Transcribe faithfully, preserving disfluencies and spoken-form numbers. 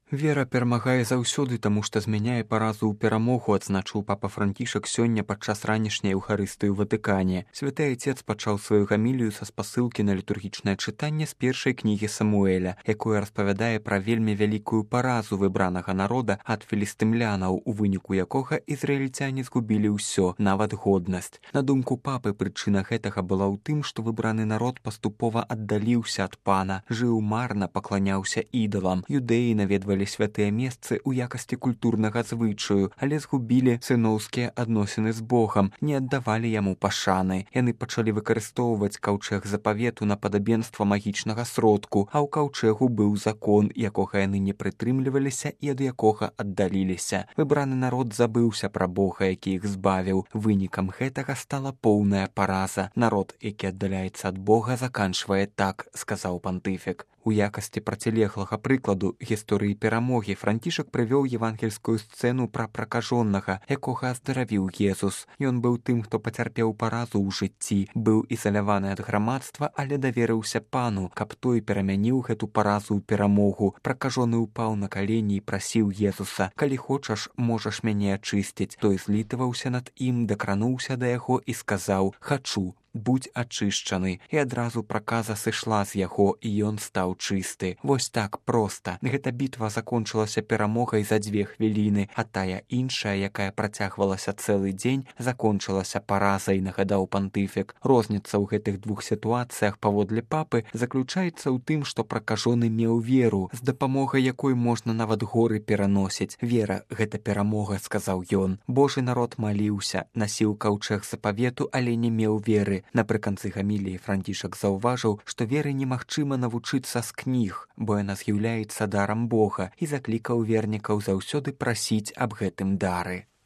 Вера перамагае заўсёды, таму што змяняе паразу ў перамогу, адзначыў папа Францішак сёння падчас ранішняй эўхарыстыі ў Ватыкане. Святы Айцец пачаў сваю гамілію са спасылкі на літургічнае чытанне з першай кнігі Самуэля, якое распавядае пра вельмі вялікую паразу выбранага народа ад філістымлянаў, у выніку якога ізраільцяне згубілі ўсё, нават годнасць. На думку папы, прычына гэтага была ў тым, што выбраны народ паступова аддаліўся ад пана, жыў марна, пакланяўся ідалам. Юдэі наведвалі святыя месцы ў якасці культурнага звычаю, але згубілі сыноўскія адносіны з Богам, не аддавалі яму пашаны. Яны пачалі выкарыстоўваць каўчэг запавету на падабенства магічнага сродку, а ў каўчэгу быў закон, якога яны не прытрымліваліся і ад якога аддаліліся. Выбраны народ забыўся пра Бога, які іх збавіў. Вынікам гэтага стала поўная параза. Народ, які аддаляецца ад Бога, заканчвае так, сказаў пантыфік. У якасці процілеглага прыкладу гісторыі перамогі Францішак прывёў евангельскую сцэну пра пракажонага, якога аздаравіў Езус. Ён быў тым, хто пацярпеў паразу ў жыцці, быў ізаляваны ад грамадства, але даверыўся пану, каб той перамяніў гэту паразу ў перамогу. Пракажоны ўпаў на калені і прасіў Езуса: «Калі хочаш, можаш мяне ачысціць». Той злітаваўся над ім, дакрануўся да яго і сказаў: «Хачу, будь ачышчаны». І адразу праказа сышла з яго, і ён стаў чысты. Вось так проста. Гэта бітва закончылася перамогай за дзве хвіліны, а тая іншая, якая працягвалася цэлы дзень, закончылася паразай, нагадаў пантыфік. Розніца ў гэтых двух сітуацыях, паводле папы, заключаецца ў тым, што пракажоны меў веру, з дапамогай якой можна нават горы пераносіць. Вера — гэта перамога, сказаў ён. Божы народ маліўся, насіў каўчэг запавету, але не меў веры. Напрыканцы гаміліі Францішак заўважыў, што веры немагчыма навучыцца з кніг, бо яна з'яўляецца дарам Бога, і заклікаў вернікаў заўсёды прасіць аб гэтым дары.